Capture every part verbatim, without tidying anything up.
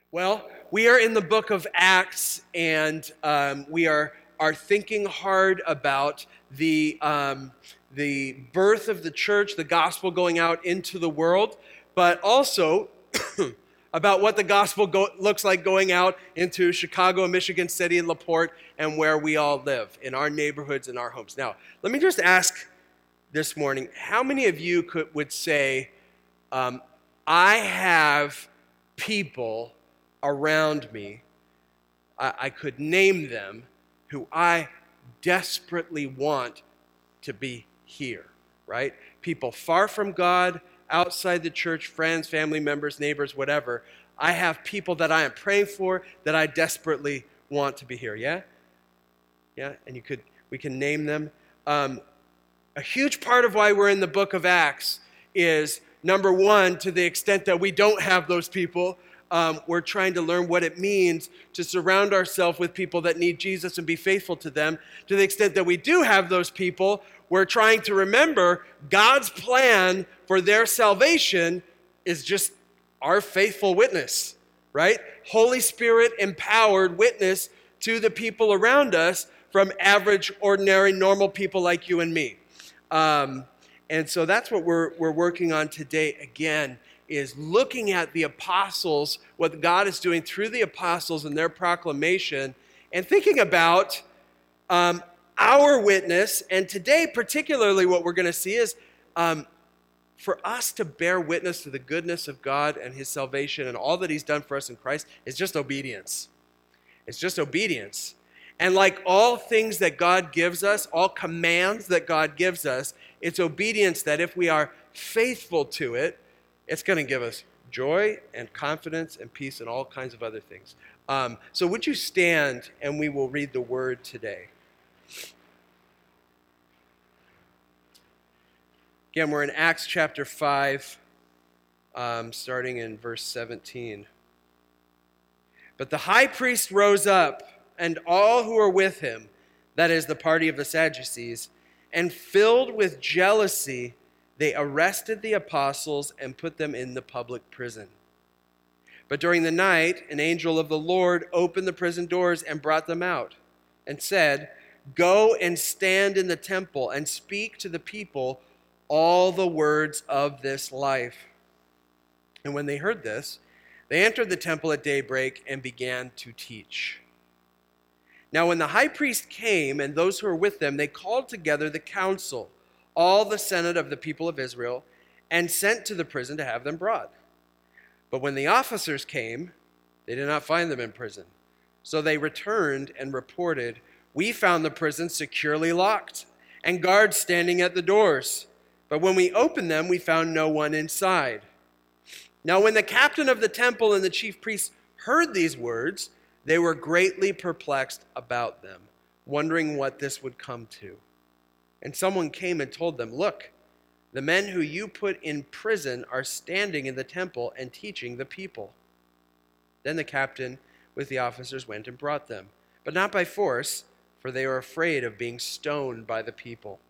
Well, we are in the book of Acts, and um, we are are thinking hard about the um, the birth of the church, the gospel going out into the world, but also about what the gospel go- looks like going out into Chicago, Michigan City, and LaPorte, and where we all live, in our neighborhoods and our homes. Now, let me just ask this morning, how many of you could would say, um, I have people around me, I, I could name them, who I desperately want to be here, right? People far from God, outside the church, friends, family members, neighbors, whatever. I have people that I am praying for that I desperately want to be here, yeah? Yeah, and you could, we can name them. Um, a huge part of why we're in the book of Acts is, number one, to the extent that we don't have those people, Um, we're trying to learn what it means to surround ourselves with people that need Jesus and be faithful to them. To the extent that we do have those people, we're trying to remember God's plan for their salvation is just our faithful witness, right? Holy Spirit empowered witness to the people around us from average, ordinary, normal people like you and me. Um, and so that's what we're we're working on today again, is looking at the apostles, what God is doing through the apostles and their proclamation, and thinking about um, our witness. And today, particularly, what we're going to see is um, for us to bear witness to the goodness of God and his salvation and all that he's done for us in Christ is just obedience. It's just obedience. And like all things that God gives us, all commands that God gives us, it's obedience that if we are faithful to it, it's going to give us joy and confidence and peace and all kinds of other things. Um, so would you stand and we will read the word today. Again, we're in Acts chapter five, um, starting in verse seventeen. But the high priest rose up, and all who were with him, that is, the party of the Sadducees, and filled with jealousy, they arrested the apostles and put them in the public prison. But during the night, an angel of the Lord opened the prison doors and brought them out, and said, "Go and stand in the temple and speak to the people all the words of this life." And when they heard this, they entered the temple at daybreak and began to teach. Now when the high priest came and those who were with them, they called together the council, all the senate of the people of Israel, and sent to the prison to have them brought. But when the officers came, they did not find them in prison. So they returned and reported, "We found the prison securely locked and guards standing at the doors. But when we opened them, we found no one inside." Now when the captain of the temple and the chief priests heard these words, they were greatly perplexed about them, wondering what this would come to. And someone came and told them, "Look, the men who you put in prison are standing in the temple and teaching the people." Then the captain with the officers went and brought them, but not by force, for they were afraid of being stoned by the people.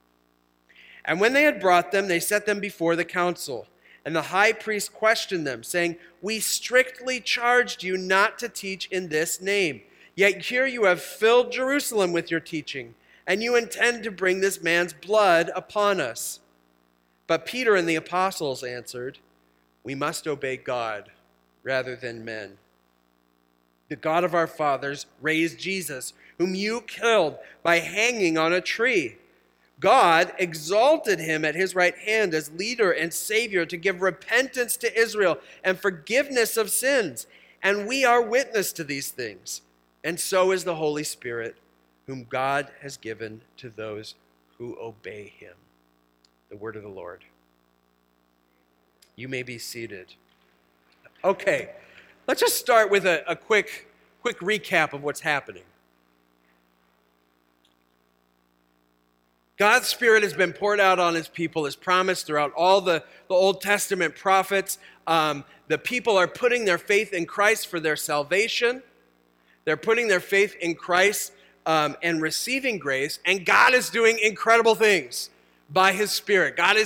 And when they had brought them, they set them before the council. And the high priest questioned them, saying, "We strictly charged you not to teach in this name. Yet here you have filled Jerusalem with your teaching, and you intend to bring this man's blood upon us." But Peter and the apostles answered, "We must obey God rather than men. The God of our fathers raised Jesus, whom you killed by hanging on a tree. God exalted him at his right hand as leader and savior to give repentance to Israel and forgiveness of sins. And we are witness to these things. And so is the Holy Spirit, whom God has given to those who obey him." The word of the Lord. You may be seated. Okay, let's just start with a, a quick, quick recap of what's happening. God's Spirit has been poured out on his people as promised throughout all the, the Old Testament prophets. Um, the people are putting their faith in Christ for their salvation. They're putting their faith in Christ um, and receiving grace. And God is doing incredible things by his Spirit. God is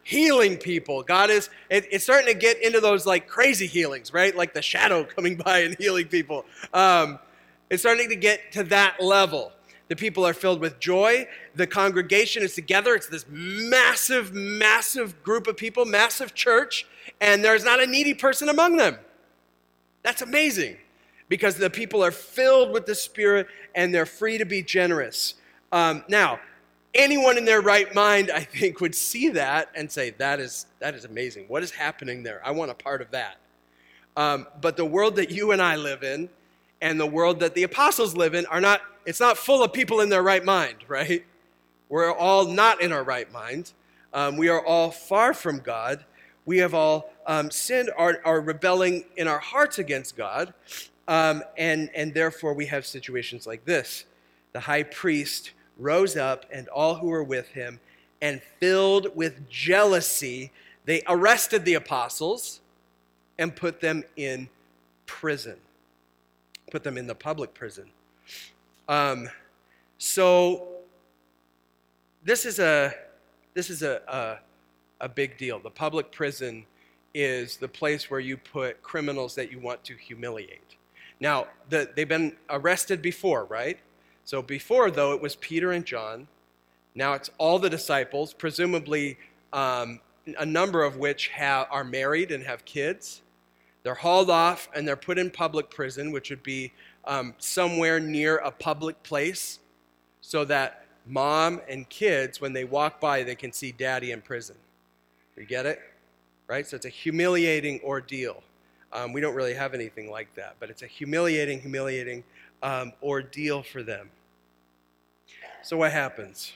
healing people. God is, it, it's starting to get into those like crazy healings, right? Like the shadow coming by and healing people. Um, it's starting to get to that level. The people are filled with joy. The congregation is together. It's this massive, massive group of people, massive church, and there's not a needy person among them. That's amazing because the people are filled with the Spirit and they're free to be generous. Um, now, anyone in their right mind, I think, would see that and say, that is, that is amazing. What is happening there? I want a part of that. Um, but the world that you and I live in and the world that the apostles live in are not, it's not full of people in their right mind, right? We're all not in our right mind. Um, we are all far from God. We have all um, sinned, are, are rebelling in our hearts against God. Um, and, and therefore we have situations like this. The high priest rose up and all who were with him, and filled with jealousy, they arrested the apostles and put them in prison. Put them in the public prison. Um, so this is a this is a, a a big deal. The public prison is the place where you put criminals that you want to humiliate. Now, the, they've been arrested before, right? So before, though, it was Peter and John. Now it's all the disciples, presumably um, a number of which have, are married and have kids. They're hauled off and they're put in public prison, which would be um, somewhere near a public place, so that mom and kids, when they walk by, they can see daddy in prison. You get it? Right? So it's a humiliating ordeal. Um, we don't really have anything like that, but it's a humiliating, humiliating um, ordeal for them. So what happens?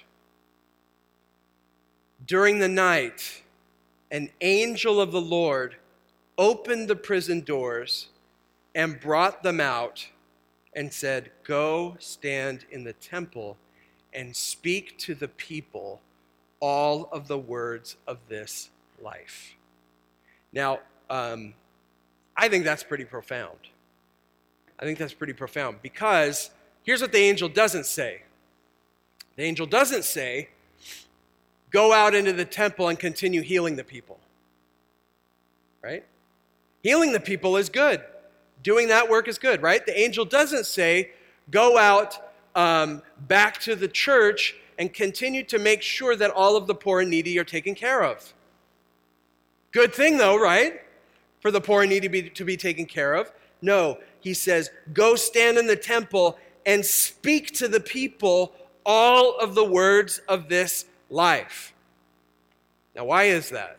During the night, an angel of the Lord opened the prison doors and brought them out and said, "Go stand in the temple and speak to the people all of the words of this life." Now, um, I think that's pretty profound. I think that's pretty profound because here's what the angel doesn't say. The angel doesn't say, "Go out into the temple and continue healing the people." Right? Healing the people is good. Doing that work is good, right? The angel doesn't say, "Go out um, back to the church and continue to make sure that all of the poor and needy are taken care of." Good thing though, right? For the poor and needy to be, to be taken care of. No, he says, "Go stand in the temple and speak to the people all of the words of this life." Now, why is that?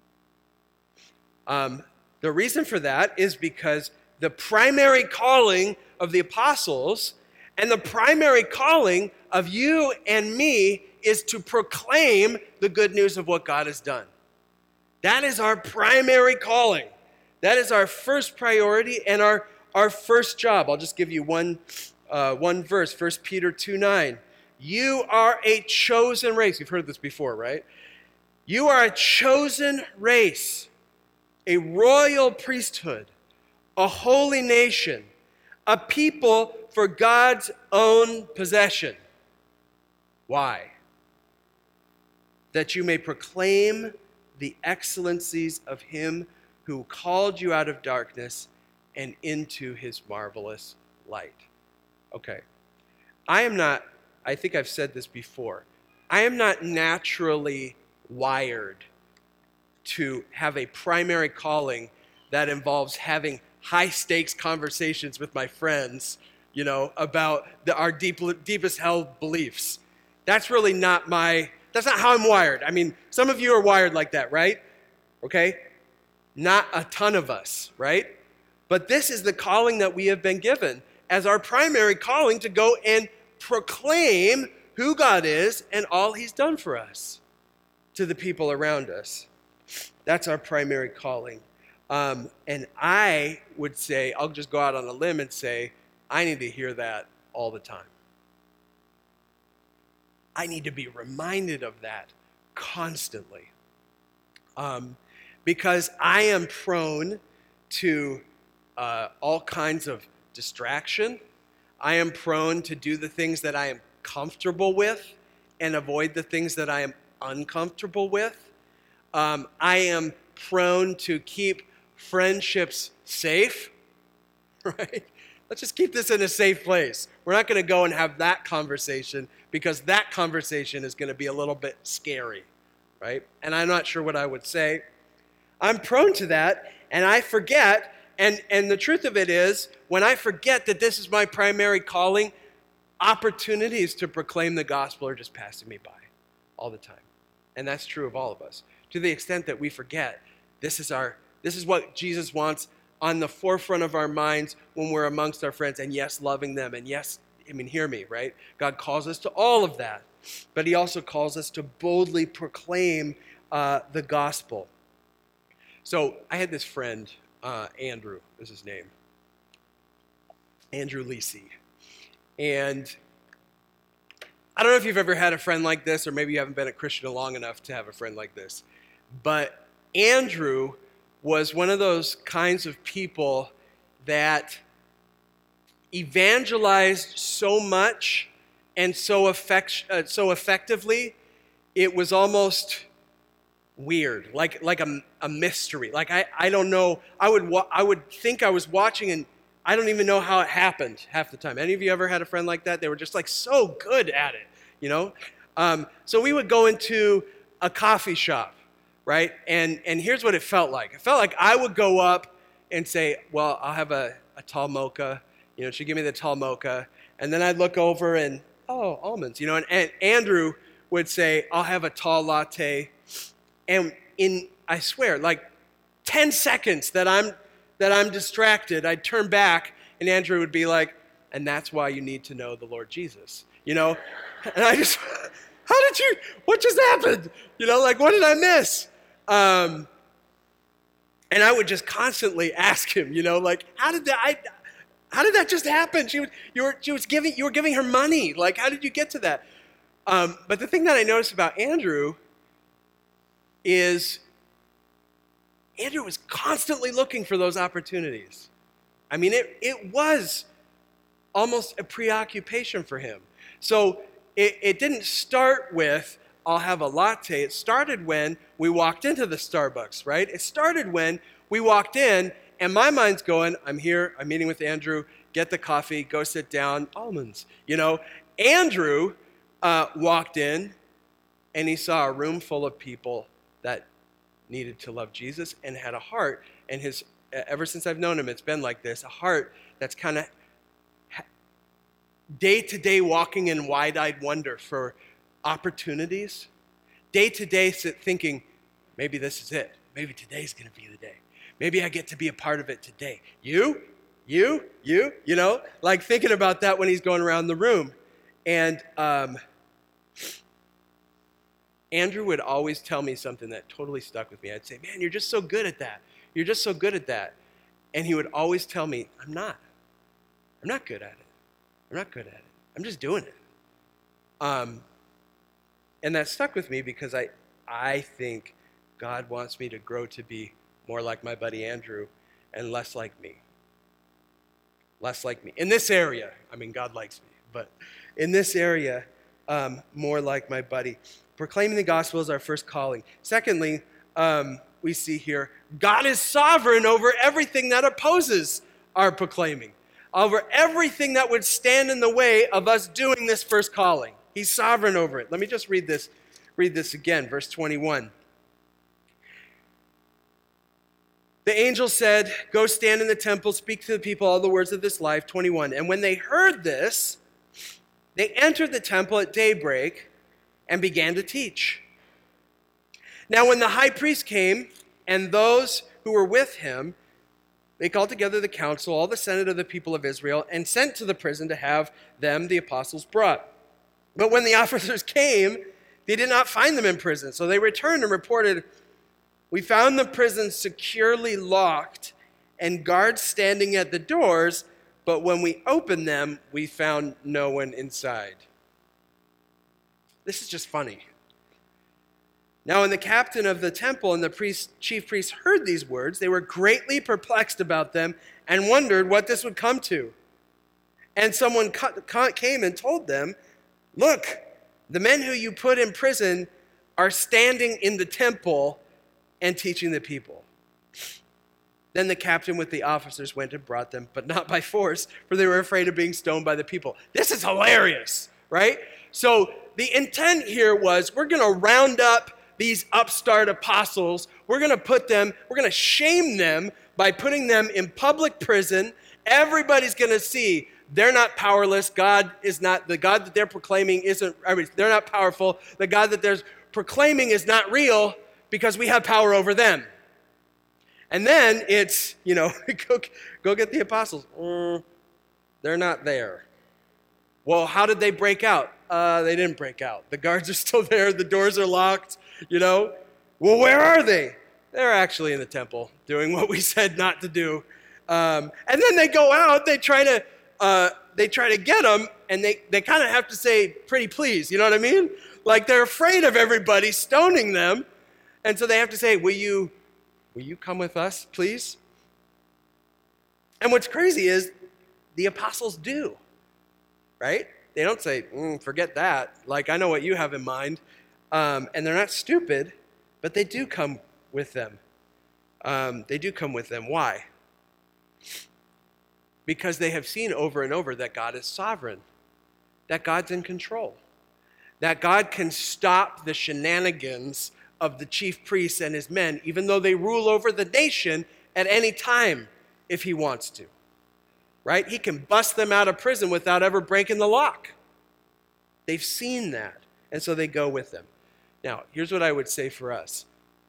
Um, the reason for that is because the primary calling of the apostles and the primary calling of you and me is to proclaim the good news of what God has done. That is our primary calling. That is our first priority and our, our first job. I'll just give you one, uh, one verse, First Peter two nine. You are a chosen race. You've heard this before, right? You are a chosen race, a royal priesthood, a holy nation, a people for God's own possession. Why? That you may proclaim the excellencies of him who called you out of darkness and into his marvelous light. Okay. I am not, I think I've said this before, I am not naturally wired to have a primary calling that involves having high stakes conversations with my friends, you know, about the, our deep, deepest held beliefs. That's really not my, that's not how I'm wired. I mean, some of you are wired like that, right? Okay? Not a ton of us, right? But this is the calling that we have been given as our primary calling to go and proclaim who God is and all he's done for us to the people around us. That's our primary calling. Um, and I would say, I'll just go out on a limb and say, I need to hear that all the time. I need to be reminded of that constantly. Um, because I am prone to uh, all kinds of distraction. I am prone to do the things that I am comfortable with and avoid the things that I am uncomfortable with. Um, I am prone to keep friendships safe, right? Let's just keep this in a safe place. We're not going to go and have that conversation because that conversation is going to be a little bit scary, right? And I'm not sure what I would say. I'm prone to that, and I forget, and, and the truth of it is, when I forget that this is my primary calling, opportunities to proclaim the gospel are just passing me by all the time. And that's true of all of us. To the extent that we forget, this is our, this is what Jesus wants on the forefront of our minds when we're amongst our friends, and yes, loving them, and yes, I mean, hear me, right? God calls us to all of that, but he also calls us to boldly proclaim uh, the gospel. So I had this friend, uh, Andrew is his name, Andrew Lisi, and I don't know if you've ever had a friend like this, or maybe you haven't been a Christian long enough to have a friend like this, but Andrew was one of those kinds of people that evangelized so much and so effect, uh, so effectively, it was almost weird, like like a, a mystery. Like I, I don't know, I would wa- I would think I was watching and I don't even know how it happened half the time. Any of you ever had a friend like that? They were just like so good at it, you know? Um, so we would go into a coffee shop, right? And and here's what it felt like. It felt like I would go up and say, well, I'll have a, a tall mocha. You know, she'd give me the tall mocha. And then I'd look over and, oh, almonds. You know, and, and Andrew would say, I'll have a tall latte. And in, I swear, like ten seconds that I'm that I'm distracted, I'd turn back and Andrew would be like, and that's why you need to know the Lord Jesus. You know? And I just, how did you, what just happened? You know, like, what did I miss? Um, and I would just constantly ask him, you know, like, how did that, I, how did that just happen? She was, you were, she was giving, you were giving her money. Like, how did you get to that? Um, but the thing that I noticed about Andrew is Andrew was constantly looking for those opportunities. I mean, it, it was almost a preoccupation for him. So it, it didn't start with, I'll have a latte. It started when we walked into the Starbucks, right? It started when we walked in, and my mind's going, I'm here, I'm meeting with Andrew, get the coffee, go sit down, almonds. You know, Andrew uh, walked in, and he saw a room full of people that needed to love Jesus and had a heart, and his, ever since I've known him, it's been like this, a heart that's kind of day-to-day walking in wide-eyed wonder for opportunities, day-to-day thinking, maybe this is it. Maybe today's going to be the day. Maybe I get to be a part of it today. You? You? You? You know? Like thinking about that when he's going around the room. And um, Andrew would always tell me something that totally stuck with me. I'd say, man, you're just so good at that. You're just so good at that. And he would always tell me, I'm not. I'm not good at it. I'm not good at it. I'm just doing it. Um, and that stuck with me because I, I think God wants me to grow to be more like my buddy Andrew and less like me. Less like me. In this area, I mean, God likes me, but in this area, um, more like my buddy. Proclaiming the gospel is our first calling. Secondly, um, we see here, God is sovereign over everything that opposes our proclaiming, over everything that would stand in the way of us doing this first calling. He's sovereign over it. Let me just read this, read this again, verse twenty-one. The angel said, go stand in the temple, speak to the people all the words of this life, twenty-one. And when they heard this, they entered the temple at daybreak and began to teach. Now when the high priest came and those who were with him, they called together the council, all the senate of the people of Israel, and sent to the prison to have them, the apostles, brought. But when the officers came, they did not find them in prison. So they returned and reported, we found the prison securely locked and guards standing at the doors, but when we opened them, we found no one inside. This is just funny. Now, when the captain of the temple and the priest, chief priests heard these words, they were greatly perplexed about them and wondered what this would come to. And someone came and told them, look, the men who you put in prison are standing in the temple and teaching the people. Then the captain with the officers went and brought them, but not by force, for they were afraid of being stoned by the people. This is hilarious, right? So the intent here was, we're going to round up these upstart apostles. We're going to put them, we're going to shame them by putting them in public prison. Everybody's going to see they're not powerless. God is not, the God that they're proclaiming isn't, I mean, they're not powerful. The God that they're proclaiming is not real because we have power over them. And then it's, you know, go, go get the apostles. Mm, they're not there. Well, how did they break out? Uh, they didn't break out. The guards are still there. The doors are locked, you know. Well, where are they? They're actually in the temple doing what we said not to do. Um, and then they go out. They try to uh, they try to get them, and they, they kind of have to say, pretty please. You know what I mean? Like they're afraid of everybody stoning them. And so they have to say, will you... Will you come with us, please? And what's crazy is the apostles do, right? They don't say, mm, forget that. Like, I know what you have in mind. Um, and they're not stupid, but they do come with them. Um, they do come with them. Why? Because they have seen over and over that God is sovereign, that God's in control, that God can stop the shenanigans of the chief priests and his men, even though they rule over the nation at any time if he wants to, right? He can bust them out of prison without ever breaking the lock. They've seen that, and so they go with them. Now, here's what I would say for us.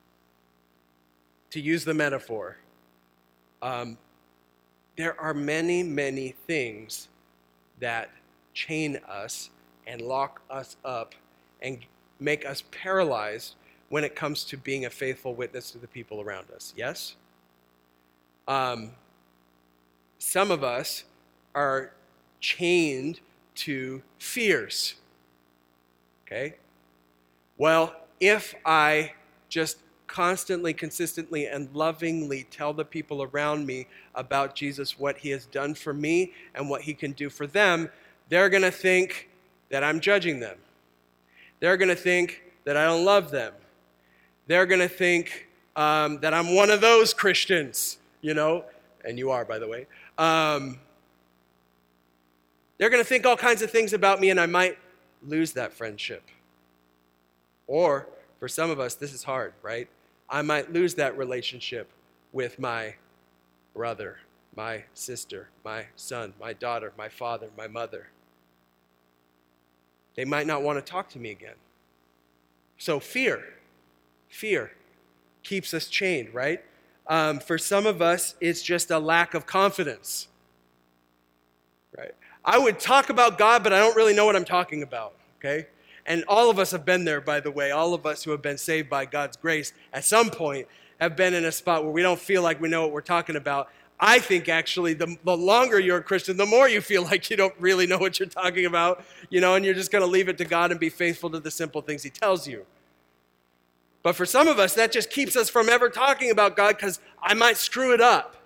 To use the metaphor, um, there are many, many things that chain us and lock us up and make us paralyzed when it comes to being a faithful witness to the people around us. Yes? Um, some of us are chained to fears. Okay? Well, if I just constantly, consistently, and lovingly tell the people around me about Jesus, what he has done for me and what he can do for them, they're going to think that I'm judging them. They're going to think that I don't love them. They're going to think um, that I'm one of those Christians, you know, and you are, by the way. Um, they're going to think all kinds of things about me, and I might lose that friendship. Or, for some of us, this is hard, right? I might lose that relationship with my brother, my sister, my son, my daughter, my father, my mother. They might not want to talk to me again. So fear. Fear keeps us chained, right? Um, for some of us, it's just a lack of confidence, right? I would talk about God, but I don't really know what I'm talking about, okay? And all of us have been there, by the way. All of us who have been saved by God's grace at some point have been in a spot where we don't feel like we know what we're talking about. I think, actually, the, the longer you're a Christian, the more you feel like you don't really know what you're talking about, you know, and you're just going to leave it to God and be faithful to the simple things he tells you. But for some of us, that just keeps us from ever talking about God because I might screw it up.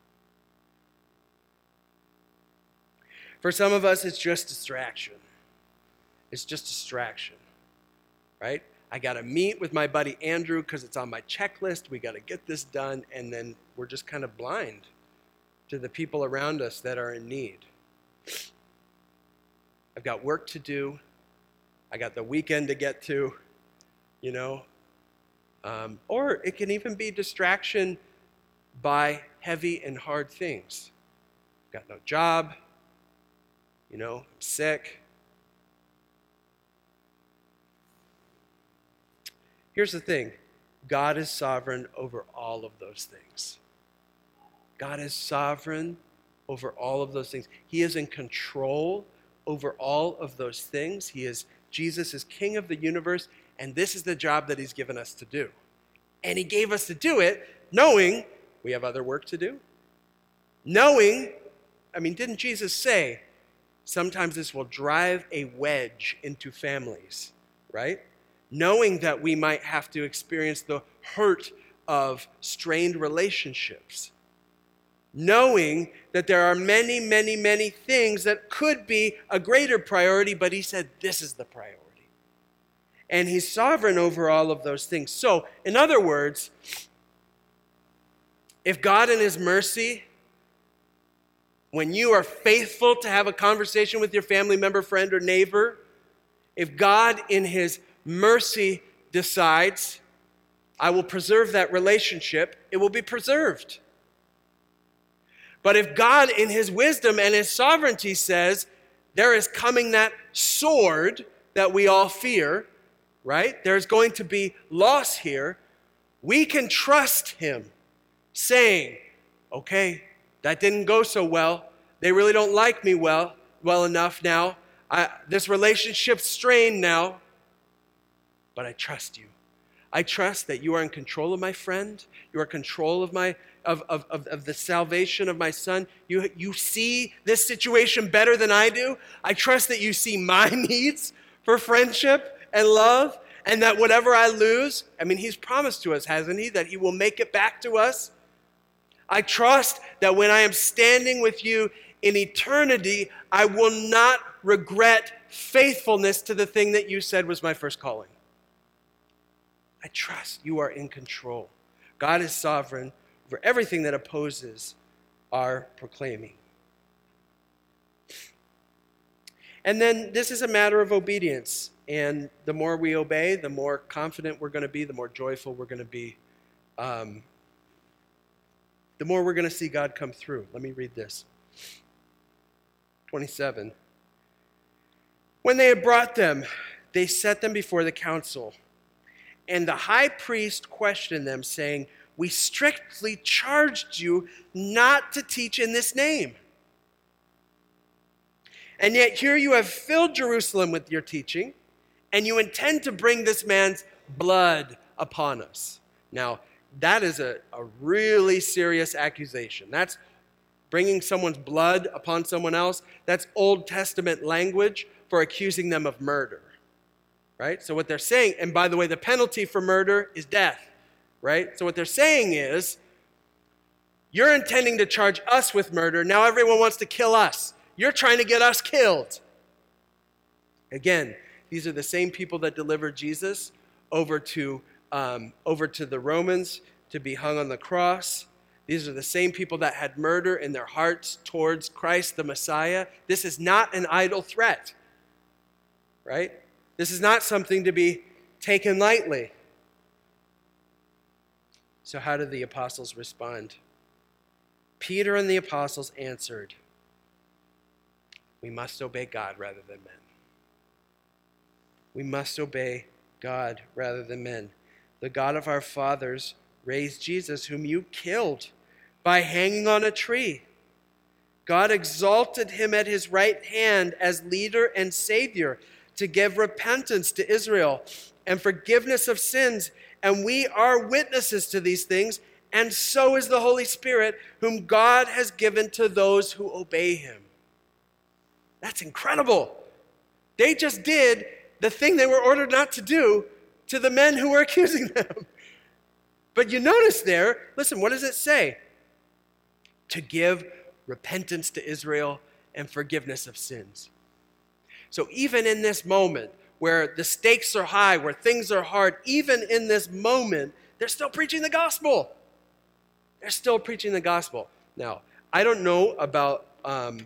For some of us, it's just distraction. It's just distraction, right? I got to meet with my buddy Andrew because it's on my checklist. We got to get this done, and then we're just kind of blind to the people around us that are in need. I've got work to do. I got the weekend to get to, you know. Um, or it can even be distraction by heavy and hard things. Got no job, you know, I'm sick. Here's the thing. God is sovereign over all of those things. God is sovereign over all of those things. He is in control over all of those things. He is, Jesus is King of the universe, and this is the job that he's given us to do. And he gave us to do it knowing we have other work to do. Knowing, I mean, didn't Jesus say, sometimes this will drive a wedge into families, right? Knowing that we might have to experience the hurt of strained relationships. Knowing that there are many, many, many things that could be a greater priority, but he said this is the priority. And he's sovereign over all of those things. So, in other words, if God in his mercy, when you are faithful to have a conversation with your family member, friend, or neighbor, if God in his mercy decides, I will preserve that relationship, it will be preserved. But if God in his wisdom and his sovereignty says, there is coming that sword that we all fear, right? There's going to be loss here. We can trust him saying, okay, that didn't go so well. They really don't like me well, well enough now. I, this relationship's strained now, but I trust you. I trust that you are in control of my friend. You are in control of my of, of, of, of the salvation of my son. You, you see this situation better than I do. I trust that you see my needs for friendship and love, and that whatever I lose, I mean, he's promised to us, hasn't he, that he will make it back to us. I trust that when I am standing with you in eternity, I will not regret faithfulness to the thing that you said was my first calling. I trust you are in control. God is sovereign over everything that opposes our proclaiming. And then this is a matter of obedience. And the more we obey, the more confident we're going to be, the more joyful we're going to be. Um, the more we're going to see God come through. Let me read this. twenty-seven. When they had brought them, they set them before the council. And the high priest questioned them, saying, we strictly charged you not to teach in this name. And yet here you have filled Jerusalem with your teaching, and you intend to bring this man's blood upon us. Now, that is a, a really serious accusation. That's bringing someone's blood upon someone else. That's Old Testament language for accusing them of murder. Right? So what they're saying, and by the way, the penalty for murder is death. Right? So what they're saying is, you're intending to charge us with murder. Now everyone wants to kill us. You're trying to get us killed. Again, these are the same people that delivered Jesus over to, um, over to the Romans to be hung on the cross. These are the same people that had murder in their hearts towards Christ, the Messiah. This is not an idle threat. Right? This is not something to be taken lightly. So how did the apostles respond? Peter and the apostles answered, we must obey God rather than men. We must obey God rather than men. The God of our fathers raised Jesus, whom you killed by hanging on a tree. God exalted him at his right hand as leader and savior, to give repentance to Israel and forgiveness of sins. And we are witnesses to these things, and so is the Holy Spirit, whom God has given to those who obey him. That's incredible. They just did the thing they were ordered not to do to the men who were accusing them. But you notice there, listen, what does it say? To give repentance to Israel and forgiveness of sins. So even in this moment where the stakes are high, where things are hard, even in this moment, they're still preaching the gospel. They're still preaching the gospel. Now, I don't know about um,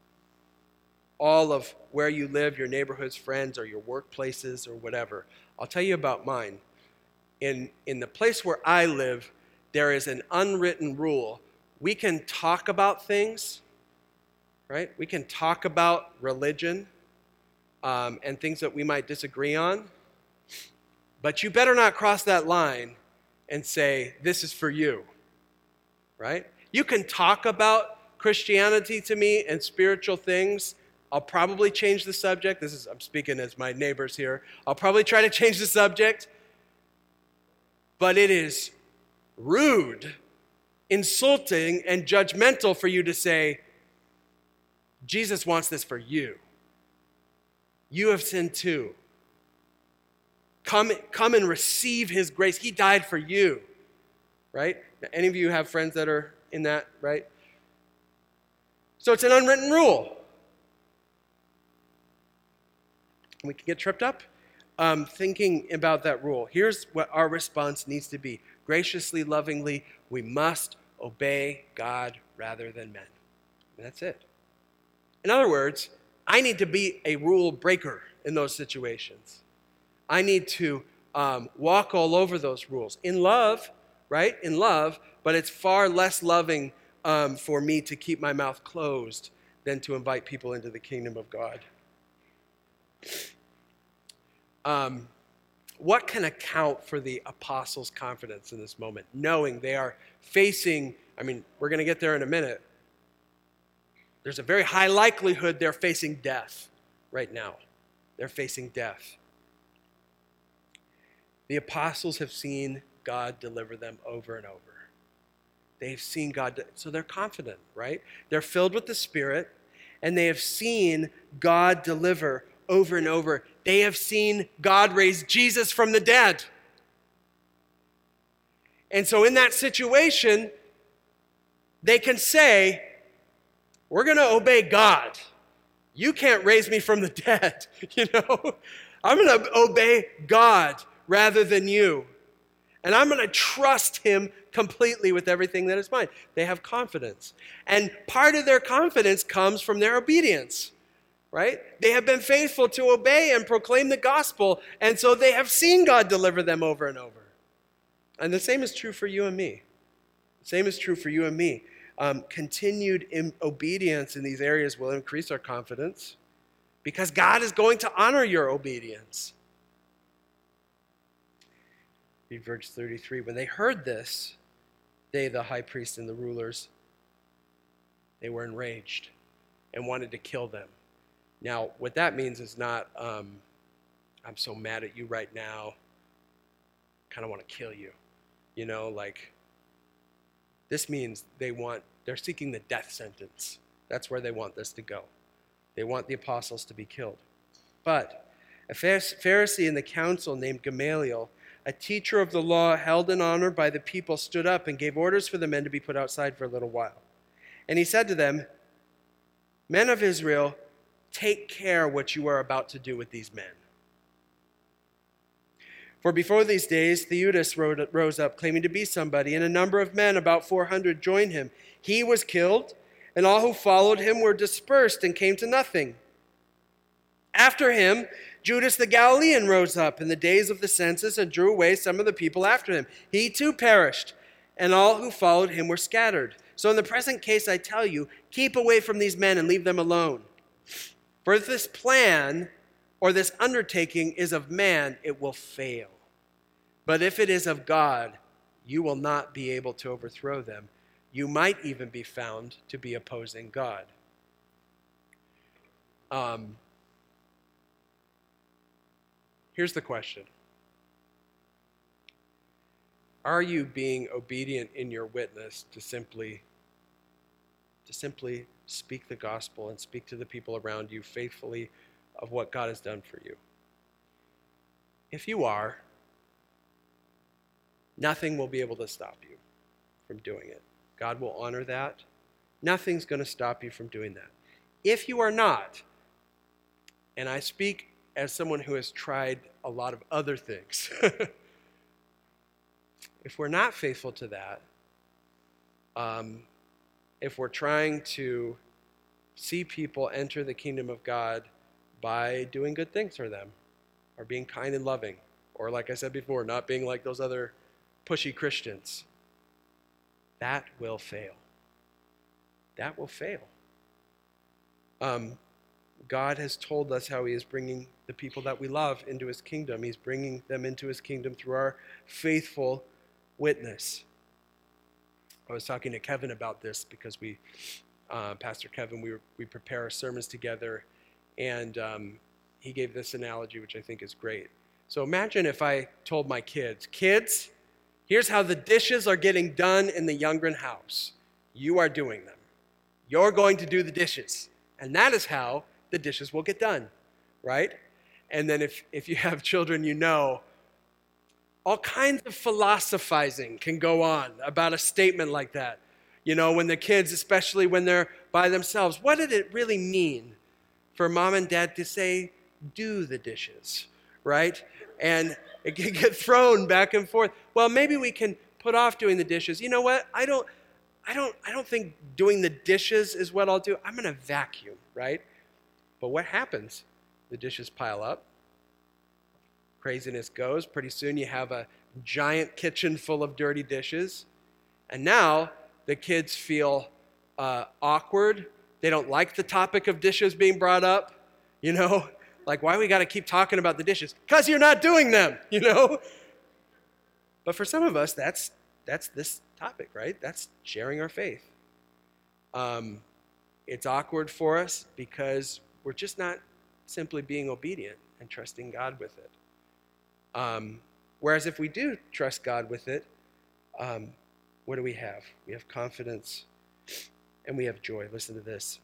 all of where you live, your neighborhoods, friends, or your workplaces, or whatever. I'll tell you about mine. In, in the place where I live, there is an unwritten rule. We can talk about things, right? We can talk about religion, Um, and things that we might disagree on. But you better not cross that line and say, this is for you, right? You can talk about Christianity to me and spiritual things. I'll probably change the subject. This is, I'm speaking as my neighbors here. I'll probably try to change the subject. But it is rude, insulting, and judgmental for you to say, Jesus wants this for you. You have sinned too. Come, come and receive his grace. He died for you, right? Any of you have friends that are in that, right? So it's an unwritten rule. We can get tripped up. um, thinking about that rule, here's what our response needs to be. Graciously, lovingly, we must obey God rather than men. And that's it. In other words, I need to be a rule breaker in those situations. I need to um, walk all over those rules. In love, right? In love, but it's far less loving um, for me to keep my mouth closed than to invite people into the kingdom of God. Um, what can account for the apostles' confidence in this moment, knowing they are facing, I mean, we're going to get there in a minute. There's a very high likelihood they're facing death right now. They're facing death. The apostles have seen God deliver them over and over. They've seen God, so they're confident, right? They're filled with the Spirit, and they have seen God deliver over and over. They have seen God raise Jesus from the dead. And so in that situation, they can say, we're going to obey God. You can't raise me from the dead, you know? I'm going to obey God rather than you. And I'm going to trust him completely with everything that is mine. They have confidence. And part of their confidence comes from their obedience, right? They have been faithful to obey and proclaim the gospel, and so they have seen God deliver them over and over. And the same is true for you and me. The same is true for you and me. Um, continued in obedience in these areas will increase our confidence because God is going to honor your obedience. Read verse thirty-three. When they heard this, they, the high priest and the rulers, they were enraged and wanted to kill them. Now, what that means is not, um, I'm so mad at you right now, kind of want to kill you. You know, like, this means they want, they're seeking the death sentence. That's where they want this to go. They want the apostles to be killed. But a Pharisee in the council named Gamaliel, a teacher of the law held in honor by the people, stood up and gave orders for the men to be put outside for a little while. And he said to them, "Men of Israel, take care what you are about to do with these men. For before these days, Theudas rose up, claiming to be somebody, and a number of men, about four hundred, joined him. He was killed, and all who followed him were dispersed and came to nothing. After him, Judas the Galilean rose up in the days of the census and drew away some of the people after him. He too perished, and all who followed him were scattered. So in the present case, I tell you, keep away from these men and leave them alone. For if this plan or this undertaking is of man, it will fail. But if it is of God, you will not be able to overthrow them. You might even be found to be opposing God." Um, here's the question. Are you being obedient in your witness to simply, to simply speak the gospel and speak to the people around you faithfully of what God has done for you? If you are, nothing will be able to stop you from doing it. God will honor that. Nothing's going to stop you from doing that. If you are not, and I speak as someone who has tried a lot of other things, if we're not faithful to that, um, if we're trying to see people enter the kingdom of God by doing good things for them, or being kind and loving, or like I said before, not being like those other pushy Christians, that will fail. That will fail. Um, God has told us how he is bringing the people that we love into his kingdom. He's bringing them into his kingdom through our faithful witness. I was talking to Kevin about this because we, uh, Pastor Kevin, we, we prepare our sermons together, and um, he gave this analogy, which I think is great. So imagine if I told my kids, kids, here's how the dishes are getting done in the Youngren house. You are doing them. You're going to do the dishes. And that is how the dishes will get done, right? And then if, if you have children, you know, all kinds of philosophizing can go on about a statement like that. You know, when the kids, especially when they're by themselves, what did it really mean for mom and dad to say, do the dishes, right? And it can get thrown back and forth. Well, maybe we can put off doing the dishes. You know what? I don't, I don't, I don't think doing the dishes is what I'll do. I'm going to vacuum, right? But what happens? The dishes pile up. Craziness goes. Pretty soon you have a giant kitchen full of dirty dishes. And now the kids feel uh, awkward. They don't like the topic of dishes being brought up. You know, like, why we got to keep talking about the dishes? Because you're not doing them, you know? But for some of us, that's that's this topic, right? That's sharing our faith. Um, it's awkward for us because we're just not simply being obedient and trusting God with it. Um, whereas if we do trust God with it, um, what do we have? We have confidence and we have joy. Listen to this.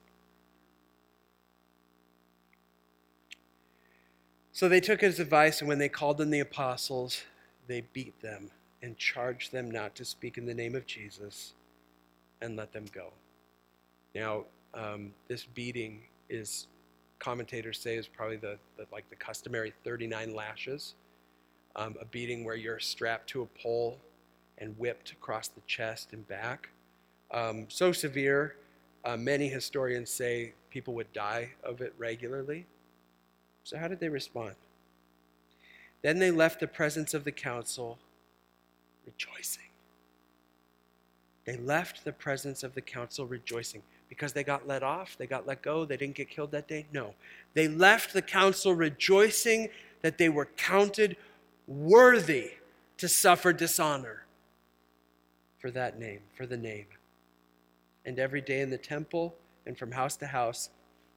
So they took his advice, and when they called in the apostles, they beat them and charged them not to speak in the name of Jesus and let them go. Now, um, this beating is, commentators say, is probably the, the like the customary thirty-nine lashes, um, a beating where you're strapped to a pole and whipped across the chest and back. Um, so severe, uh, many historians say people would die of it regularly. So how did they respond? Then they left the presence of the council rejoicing. They left the presence of the council rejoicing because they got let off, they got let go, they didn't get killed that day? No. They left the council rejoicing that they were counted worthy to suffer dishonor for that name, for the name. And every day in the temple and from house to house,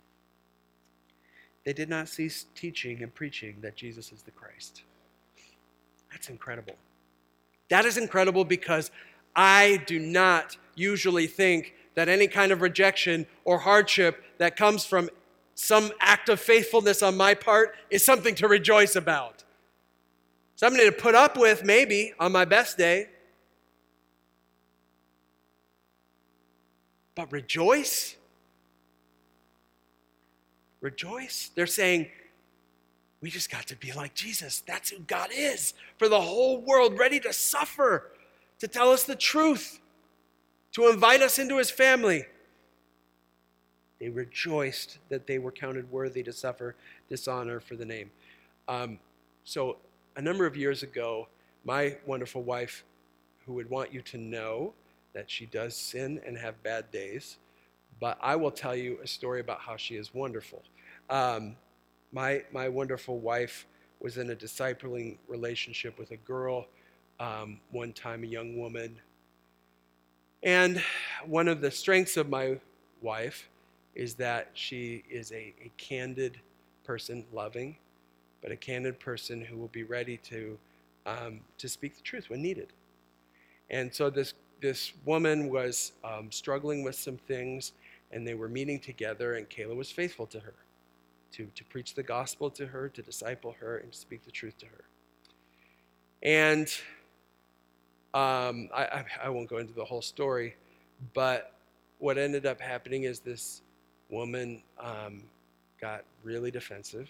they did not cease teaching and preaching that Jesus is the Christ. That's incredible. That is incredible because I do not usually think that any kind of rejection or hardship that comes from some act of faithfulness on my part is something to rejoice about. Something to put up with maybe on my best day. But rejoice? Rejoice? They're saying, we just got to be like Jesus. That's who God is. For the whole world, ready to suffer, to tell us the truth, to invite us into his family. They rejoiced that they were counted worthy to suffer dishonor for the name. Um, so a number of years ago, my wonderful wife, who would want you to know that she does sin and have bad days, but I will tell you a story about how she is wonderful. Um, my my wonderful wife was in a discipling relationship with a girl, um, one time a young woman. And one of the strengths of my wife is that she is a, a candid person, loving, but a candid person who will be ready to um, to speak the truth when needed. And so this this woman was um, struggling with some things, and they were meeting together, and Kayla was faithful to her, to, to preach the gospel to her, to disciple her, and to speak the truth to her. And um, I, I, I won't go into the whole story, but what ended up happening is this woman um, got really defensive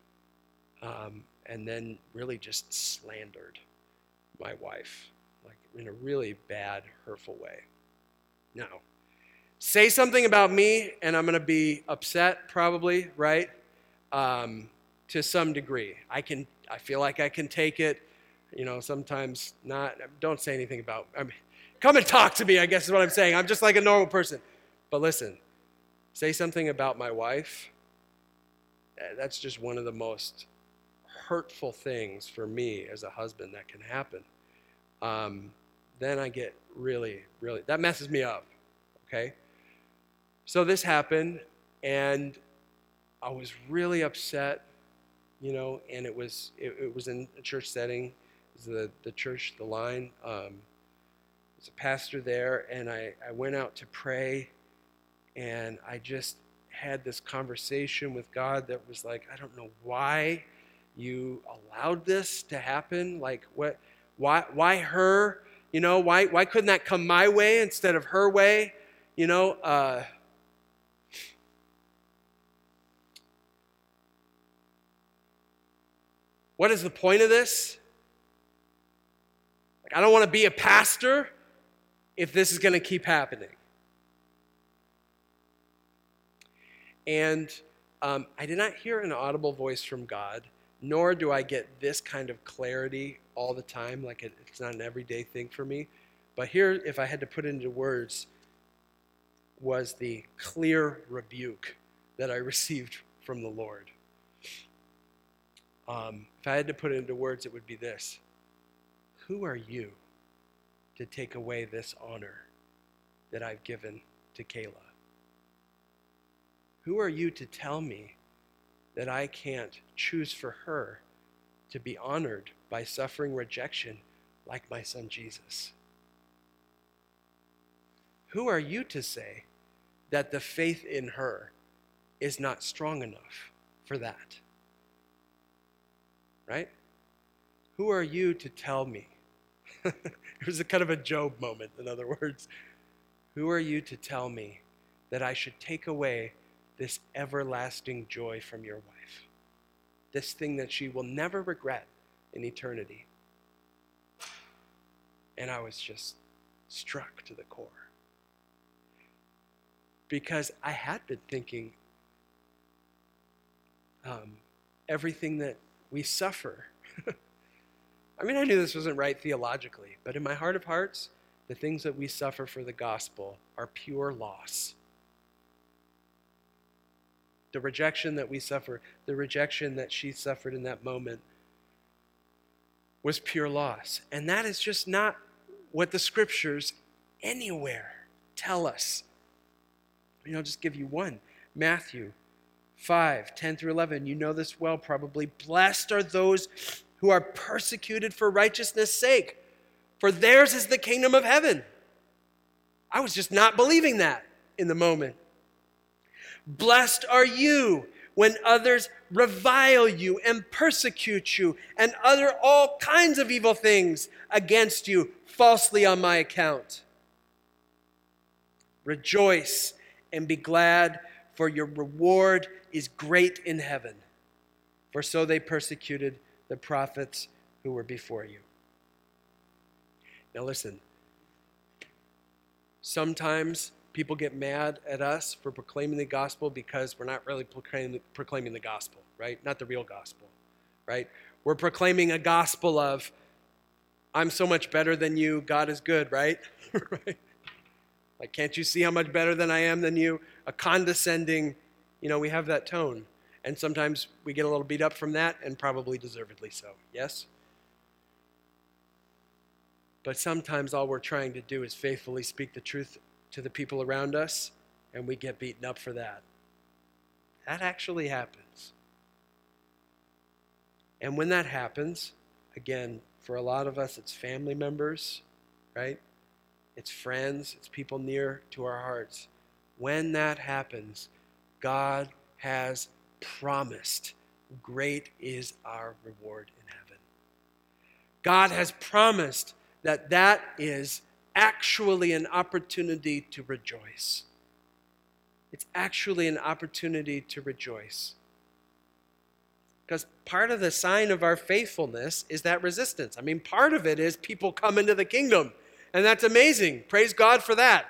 um, and then really just slandered my wife, like in a really bad, hurtful way. Now, say something about me, and I'm going to be upset, probably, right? Um, to some degree, I can. I feel like I can take it. You know, sometimes not. Don't say anything about. I mean, come and talk to me, I guess is what I'm saying. I'm just like a normal person. But listen, say something about my wife. That's just one of the most hurtful things for me as a husband that can happen. Um, then I get really, really, that messes me up, okay? So this happened, and I was really upset, you know, and it was it, it was in a church setting. It was the, the church, the line. Um, there's a pastor there, and I, I went out to pray, and I just had this conversation with God that was like, I don't know why you allowed this to happen. Like, what? Why? Why her? You know, why? Why couldn't that come my way instead of her way? You know. Uh, What is the point of this? Like, I don't want to be a pastor if this is going to keep happening. And um, I did not hear an audible voice from God, nor do I get this kind of clarity all the time. Like, it, it's not an everyday thing for me. But here, if I had to put it into words, was the clear rebuke that I received from the Lord. Um, if I had to put it into words, it would be this. Who are you to take away this honor that I've given to Kayla? Who are you to tell me that I can't choose for her to be honored by suffering rejection like my son Jesus? Who are you to say that the faith in her is not strong enough for that? Right? Who are you to tell me? It was a kind of a Job moment, in other words. Who are you to tell me that I should take away this everlasting joy from your wife? This thing that she will never regret in eternity. And I was just struck to the core. Because I had been thinking um, everything that we suffer. I mean, I knew this wasn't right theologically, but in my heart of hearts, the things that we suffer for the gospel are pure loss. The rejection that we suffer, the rejection that she suffered in that moment was pure loss. And that is just not what the scriptures anywhere tell us. You know, I'll just give you one. Matthew five, ten through eleven. You know this well probably. Blessed are those who are persecuted for righteousness' sake, for theirs is the kingdom of heaven. I was just not believing that in the moment. Blessed are you when others revile you and persecute you and utter all kinds of evil things against you falsely on my account. Rejoice and be glad, for your reward is great in heaven. For so they persecuted the prophets who were before you. Now listen, sometimes people get mad at us for proclaiming the gospel because we're not really proclaiming, proclaiming the gospel, right? Not the real gospel, right? We're proclaiming a gospel of, I'm so much better than you, God is good, right? Right? Like, can't you see how much better than I am than you? A condescending, you know, we have that tone. And sometimes we get a little beat up from that, and probably deservedly so, yes? But sometimes all we're trying to do is faithfully speak the truth to the people around us, and we get beaten up for that. That actually happens. And when that happens, again, for a lot of us, it's family members, right? It's friends, it's people near to our hearts. When that happens, God has promised, great is our reward in heaven. God has promised that that is actually an opportunity to rejoice. It's actually an opportunity to rejoice. Because part of the sign of our faithfulness is that resistance. I mean, part of it is people come into the kingdom, and that's amazing. Praise God for that.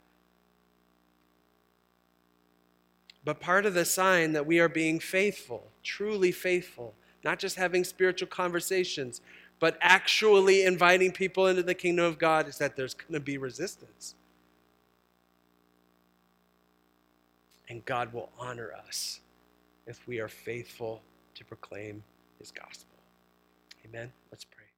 But part of the sign that we are being faithful, truly faithful, not just having spiritual conversations, but actually inviting people into the kingdom of God, is that there's going to be resistance. And God will honor us if we are faithful to proclaim his gospel. Amen. Let's pray.